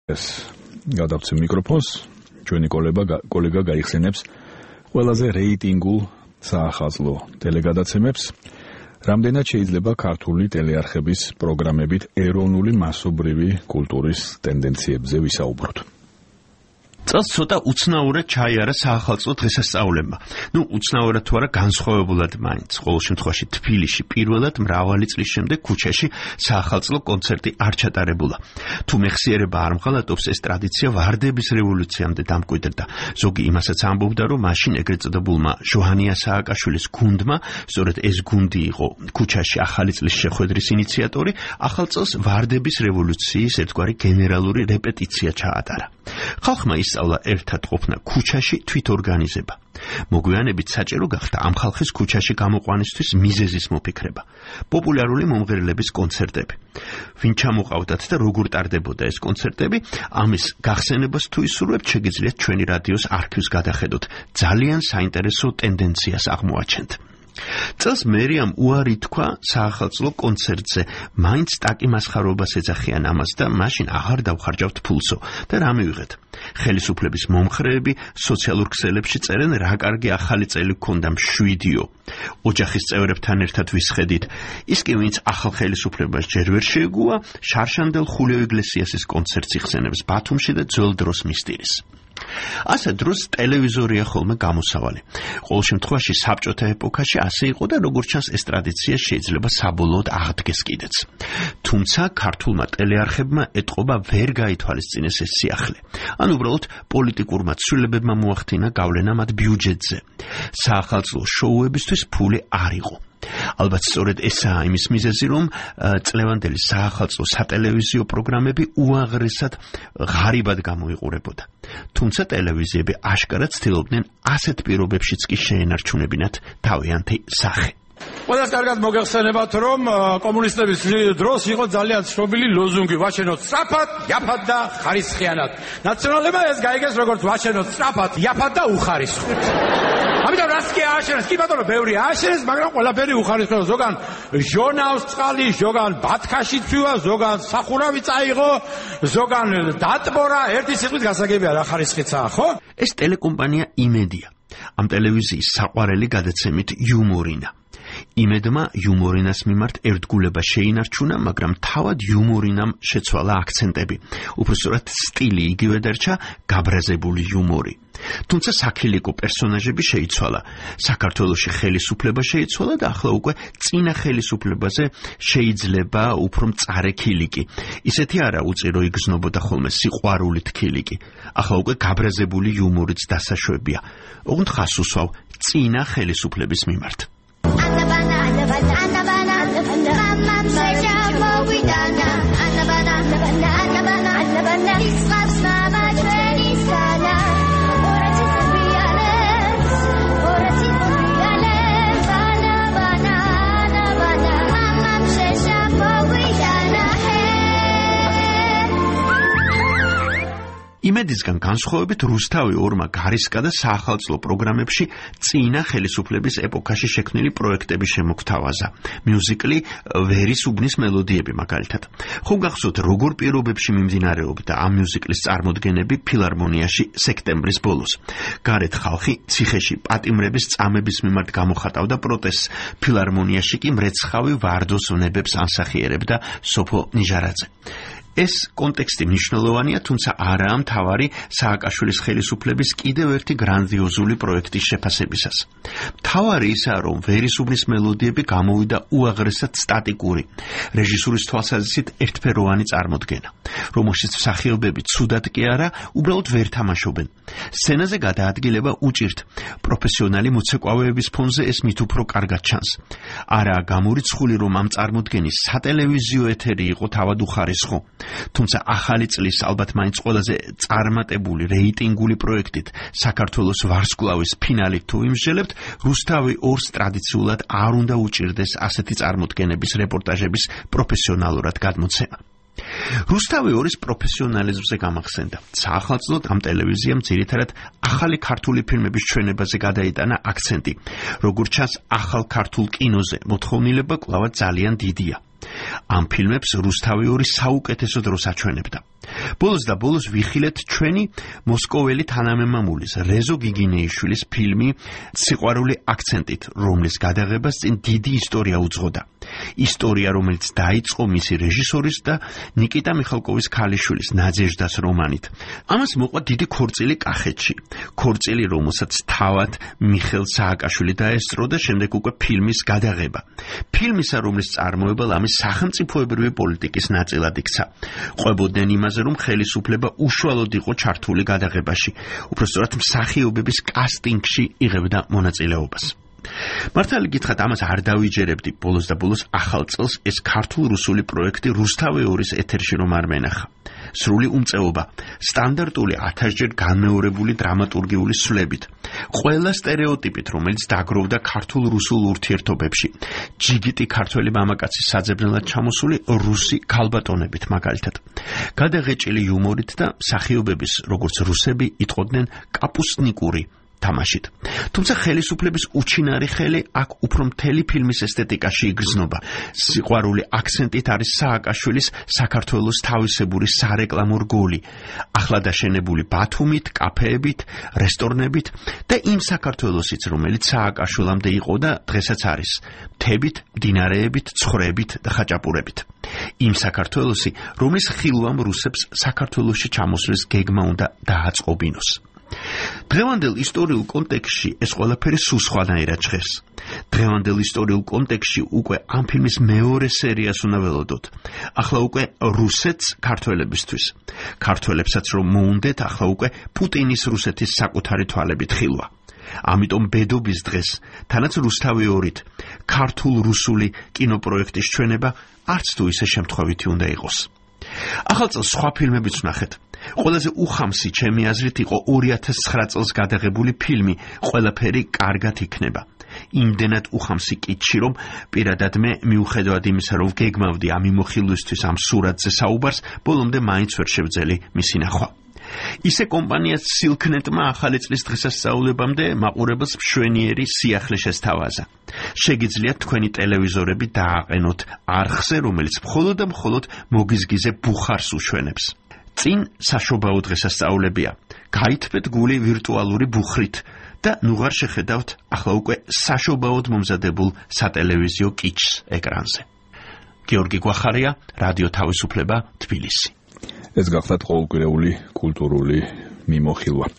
გადავცემ მიკროფონს, ჩვენი კოლეგა გაიხსენებს ყველაზე რეიტინგულ საახალწლო ტელეგადაცემებს, რამდენად შეიძლება ქართული ტელეარხების პროგრამებით ეროვნული მასობრივი კულტურის ტენდენციებზე ვისაუბროთ. წელს ცოტა უცნაურად ჩაიარა საახალწლო დღესასწაულებმა. უცნაურად თუ არა განსხვავებულად მაინც. ყოველ შემთხვევაში თბილისში პირველად მრავალი წლის შემდეგ ქუჩაში საახალწლო კონცერტი არ ჩატარებულა. თუ მეხსიერება არ მღალატობს, ეს ტრადიცია ვარდების რევოლუციამდე დამკვიდრდა. ზოგი იმასაც ამბობდა, რომ მაშინ ეგრეთ წოდებულმა ჟოჰანია სააკაშვილის გუნდმა, სწორედ ეს გუნდი იყო ქუჩაში ახალი წლის შეხვედრის ინიციატორი, ახალ წელს ვარდების რევოლუციის ერთგვარი გენერალური რეპეტიცია ჩაატარა. ხალხმა ისწავლა ერთად ყოფნა ქუჩაში თვითორგანიზება. მოგვიანებით საჭირო გახდა ამ ხალხის ქუჩაში გამოყვანისთვის მიზეზის მოფიქრება. პოპულარული მომღერლების კონცერტები. ვინ ჩამოყავდათ და როგორ ტარდებოდა ეს კონცერტები, ამის გახსენებას თუ ისურვებთ, შეგიძლიათ ჩვენი რადიოს არქივს გადახედოთ. ძალიან საინტერესო ტენდენციას აღმოაჩენთ. წელს მერიამ უარი თქვა საახალწლო კონცერტზე, მაინც ტაკი მასხარობას ეძახიან ამას და მაშინ აღარ დავხარჯავთ ფულსო და რა მივიღეთ. ხელისუფლების მომხრეები სოციალურ ქსელებში წერენ, რა კარგი ახალი წელი გქონდა მშვიდიო. ოჯახის წევრებთან ერთად ვისხედით. ის კი ვინც ახალ ხელისუფლებას ჯერ ვერ შეეგუა, შარშანდელ ხულიო იგლესიასის კონცერტს იხსენებს ბათუმში და ძველ დროს მისტირის. ასე დროს ტელევიზორია ხოლმე გამოსავალი. ყოველ შემთხვევაში საბჭოთა ეპოქაში ასე იყო და როგორც ჩანს ეს ტრადიცია შეიძლება საბოლოოდ აღდგეს კიდეც. თუმცა ქართულმა ტელეარხებმა ეტყობა ვერ გაითვალისწინეს ეს სიახლე. ან უბრალოდ პოლიტიკურმა ცვლილებებმა მოახდინა გავლენა მათ ბიუჯეტზე. საახალწლო შოუებისთვის ფული არ იყო. ალბათ სწორედ ესაა იმის მიზეზი, რომ წლევანდელი საახალწლო სატელევიზიო პროგრამები უაღრესად ღარიბად გამოიყურებოდა. თუმცა ტელევიზიები აშკარად ცდილობდნენ ასეთ პირობებშიც კი შეენარჩუნებინათ თავიანთი სახე. ყველას კარგად მოგეხსენებათ, რომ კომუნისტების დროს იყო ძალიან ცნობილი ლოზუნგი ვაჩენოთ სწრაფად, იაფად და ხარისხიანად. ნაციონალებმა ეს გაიგეს როგორც ვაჩენოთ სწრაფად, იაფად და უხარისხოთ. ამიტომ რას კი ააშენეს, კი ბატონო, ბევრი ააშენეს, მაგრამ ყველაფერი უხარისხო. ზოგან ჟონავს წყალი, ზოგან ბათქაში ცვივა, ზოგან სახურავი წაიღო, ზოგან დატბორა, ერთი სიტყვით გასაგებია რა ხარისხიცაა, ხო? ეს ტელეკომპანია იმედია. ამ ტელევიზიის საყვარელი გადაცემით იუმორინა. იმედმა იუმორინას მიმართ ერთგულება შეინარჩუნა, მაგრამ თავად იუმორინამ შეცვალა აქცენტები. უпростоრად სტილი იგივე დარჩა, გაბრაზებული იუმორი. თუმცა საქილიკო პერსონაჟები შეიცვალა. საქართველოში ხელისუფლება შეიცვალა და ახლა უკვე წინა ხელისუფლებაზე შეიძლება უფრო მწარე ქილიკი. ისეთი არა უწი, რომ იგრძნობოდა ხოლმე სიყვარულით ქილიკი. ახლა უკვე გაბრაზებული იუმორიც დასაშვებია. ოღონდ ხას უსვავ წინა ხელისუფლების მიმართ. იმედისგან განსხვავებით რუსთავი ორმა გარისკა და საახალწლო პროგრამებში წინა ხელისუფლების ეპოქაში შექმნილი პროექტები შემოგთავაზა. მიუზიკლი ვერის უბნის მელოდიები მაგალითად. ხომ გახსოვთ, როგორ პირობებში მიმდინარეობდა ამ მიუზიკლის წარმოდგენები ფილარმონიაში სექტემბრის ბოლოს. გარეთ ხალხი ციხეში პატიმრების წამების მიმართ გამოხატავდა პროტესტს. ფილარმონიაში კი მრეცხავი ვარდოს ვნებებს ანსახიერებდა სოფო ნიჟარაძე. ეს კონტექსტი მნიშვნელოვანია, თუმცა არაა მთავარი სააკაშვილის ხელისუფლების კიდევ ერთი გრანდიოზული პროექტის შეფასებისას. მთავარი ისაა, რომ ვერის უბნის მელოდიები გამოვიდა უაღრესად სტატიკური, რეჟისურის თვალსაზრისით ერთფეროვანი წარმოდგენა, რომელშიც მსახიობები ცუდად კი არა, უბრალოდ ვერ თამაშობენ. სცენაზე გადაადგილება უჭირთ. პროფესიონალი მოცეკვავეების ფონზე ეს მით უფრო კარგად ჩანს. არაა გამორიცხული, რომ ამ წარმოდგენის სატელევიზიო ეთერი იყო თავად უხარისხო. თუმცა ახალი წლის ალბათ მაინც ყველაზე წარმატებული რეიტინგული პროექტით საქართველოს ვარსკვლავის ფინალით თუ იმსჯელებთ, რუსთავი ორს ტრადიციულად არ უნდა უჭირდეს ასეთი წარმოდგენების რეპორტაჟების პროფესიონალურად გადმოცემა. რუსთავი ორის პროფესიონალიზმზე გამახსენდა. საახალწლოდ ამ ტელევიზიამ ძირითადად ახალი ქართული ფილმების ჩვენებაზე გადაიტანა აქცენტი. როგორც ჩანს, ახალ ქართულ კინოზე მოთხოვნილება კვლავ ძალიან დიდია. ამ ფილმებს რუსთავი ორი საუკეთესო დროს აჩვენებდა. ბოლოს და ბოლოს ვიხილეთ ჩვენი მოსკოველი თანამემამულის რეზო გიგინეიშვილის ფილმი სიყვარული აქცენტით, რომლის გადაღებას წინ დიდი ისტორია უძღოდა. ისტორია, რომელიც დაიწყო მისი რეჟისორის და ნიკიტა მიხალკოვის ქალიშვილის ნაძეჟდას რომანით. ამას მოყვა დიდი ქორწილი კახეთში. ქორწილი, რომელსაც თავად მიხეილ სააკაშვილი დაესწრო და შემდეგ უკვე ფილმის გადაღება. ფილმისა, რომლის წარმოება ლამის სახელმწიფოებრივი პოლიტიკის ნაწილად იქცა. ყვებოდნენ იმაზე, რომ ხელისუფლება უშუალოდ იყო ჩართული გადაღებაში. უпростоრად მსახიობების კასტინგში იღებდა მონაწილეობას. მართალი გითხრათ, ამას არ დავიჯერებდი. ბოლოს და ბოლოს ახალ წელს ეს ქართულ-რუსული პროექტი რუსთავი ორის ეთერში რომ არ მენახა. სრული უმწეობა, სტანდარტული 1000-ჯერ განმეორებული დრამატურგიული სვლებით, ყველა სტერეოტიპით, რომელიც დაგროვდა ქართულ-რუსულ ურთიერთობებში, ჯიგიტი ქართველი მამაკაცის საძებნელად ჩამოსული რუსი ქალბატონებით მაგალითად, გადაღეჭილი იუმორით და მსახიობების, როგორც რუსები, იტყოდნენ კაპუსტნიკური თამაშით. თუმცა ხელისუფლების უჩინარი ხელი აქ უფრო მთელი ფილმის ესთეტიკაში იგრძნობა. სიყვარული აქცენტით არის სააკაშვილის საქართველოს თავისებური სარეკლამო რგოლი, ახლა დაშენებული ბათუმით, კაფეებით, რესტორნებით და იმ საქართველოსიც, რომელიც სააკაშვილამდე იყო და დღესაც არის, მთებით, მდინარეებით, ცხვრებით და ხაჭაპურებით. იმ საქართველოსი, რომლის ხილვამ რუსებს საქართველოში ჩამოსვლის გეგმა უნდა დააწყობინოს. დღევანდელ ისტორიულ კონტექსტში ეს ყველაფერი სულ სხვანაირად ჟღერს. დღევანდელ ისტორიულ კონტექსტში უკვე ამ ფილმის მეორე სერიას უნდა ველოდოთ. ახლა უკვე რუსეთს ქართველებისთვის. ქართველებსაც რომ მოუნდეთ, ახლა უკვე პუტინის რუსეთის საკუთარი თვალებით ხილვა. ამიტომ ბედობის დღეს, თანაც რუსთავი ორით, ქართულ-რუსული კინოპროექტის ჩვენება არც თუ ისე შემთხვევითი უნდა იყოს. ახალ წელს სხვა ფილმებიც ვნახეთ. ყველაზე უხამსი ჩემი აზრით იყო 2009 წელს გადაღებული ფილმი ყველაფერი კარგად იქნება. იმდენად უხამსი კითში, რომ პირადად მე მიუხედავად იმისა, რომ გეგმავდი ამ იმოხილვისთვის ამ სურათზე საუბარს, ბოლომდე მაინც ვერ შევძელი მისი ნახვა. ისე კომპანია სილქნეტმა ახალი წლის დღესასწაულებამდე მაყურებელს მშვენიერი სიახლე შესთავაზა. შეგიძლიათ თქვენი ტელევიზორები დააყენოთ არხზე, რომელიც მხოლოდ და მხოლოდ მოგიზგიზე ბუხარს უშვენებს. წინ საშობაო დღესასწაულებია. გაითბეთ გული ვირტუალური ბუხრით და ნუღარ შეხედავთ ახლა უკვე საშობაოდ მომზადებულ სატელევიზიო კიჩს ეკრანზე. გიორგი გვახარია, რადიო თავისუფლება, თბილისი. ეს გახლავთ ყოველკვირეული კულტურული მიმოხილვა.